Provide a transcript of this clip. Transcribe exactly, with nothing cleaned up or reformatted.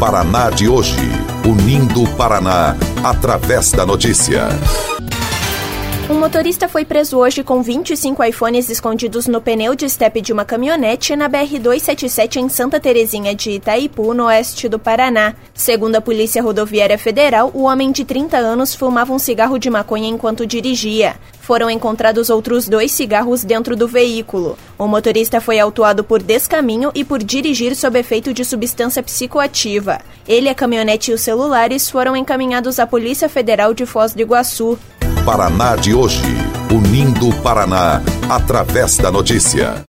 Paraná de hoje, unindo o Paraná através da notícia. Um motorista foi preso hoje com vinte e cinco iPhones escondidos no pneu de estepe de uma caminhonete na B R duzentos e setenta e sete em Santa Terezinha de Itaipu, no oeste do Paraná. Segundo a Polícia Rodoviária Federal, o homem de trinta anos fumava um cigarro de maconha enquanto dirigia. Foram encontrados outros dois cigarros dentro do veículo. O motorista foi autuado por descaminho e por dirigir sob efeito de substância psicoativa. Ele, a caminhonete e os celulares foram encaminhados à Polícia Federal de Foz do Iguaçu. Paraná de hoje, unindo o Paraná através da notícia.